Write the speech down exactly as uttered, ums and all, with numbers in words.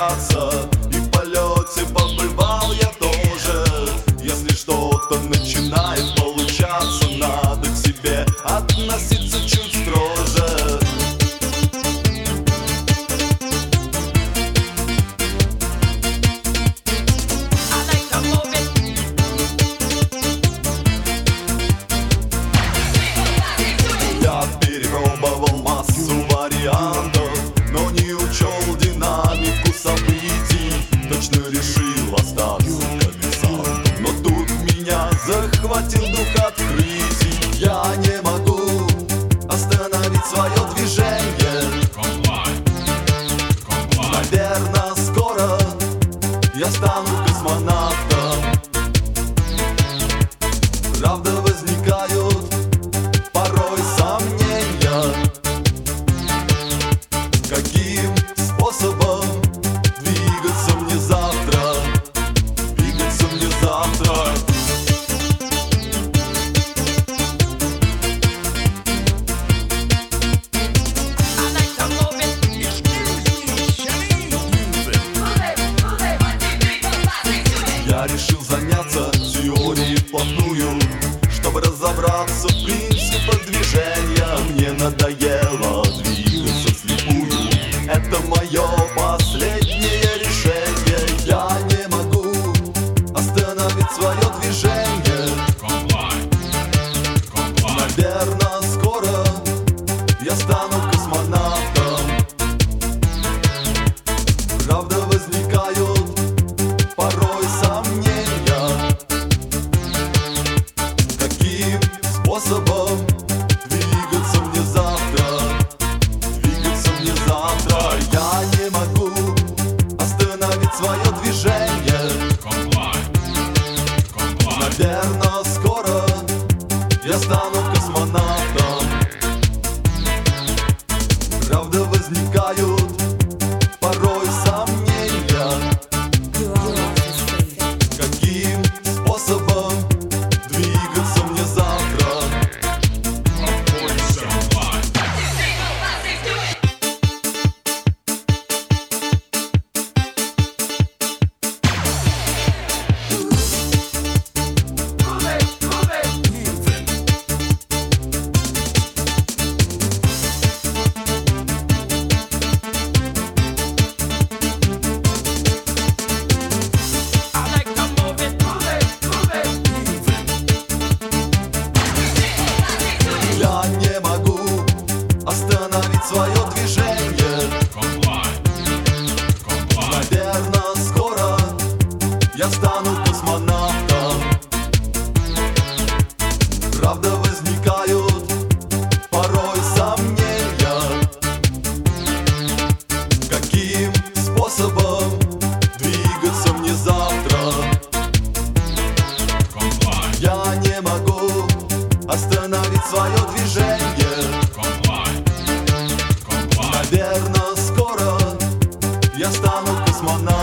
получаться, и в полете побывал я тоже. Если что-то начинает получаться, надо к себе относиться чуть строже. Я перепробовал массу вариантов, но не учел динамику событий. Точно решил остаться комиссаром, но тут меня захватил дух открытий. Я не могу остановить свое движение. Наверное, скоро я стану космонавтом. Правда, возникают порой сомнения, каким способом двигаться мне завтра, двигаться мне завтра. Я решил заняться теорией вплотную, чтобы разобраться в принципах движения. Мне надоело двигаться вслепую, это мое последнее решение. Я не могу остановить свое движение. Наверное, скоро я стану космонавтом. Правда, возникают порой сомнения, каким способом двигаться мне завтра, двигаться мне завтра. Я не могу остановить свое движение. Наверное, скоро я стану космонавтом. Правда, возникают порой сомнения, каким способом двигаться мне завтра. Я не могу остановить свое движение. Наверное, скоро я стану космонавтом. Правда, возникают порой сомнения, каким способом двигаться мне завтра. Я не могу остановить свое движение. Наверное, скоро я стану космонавтом.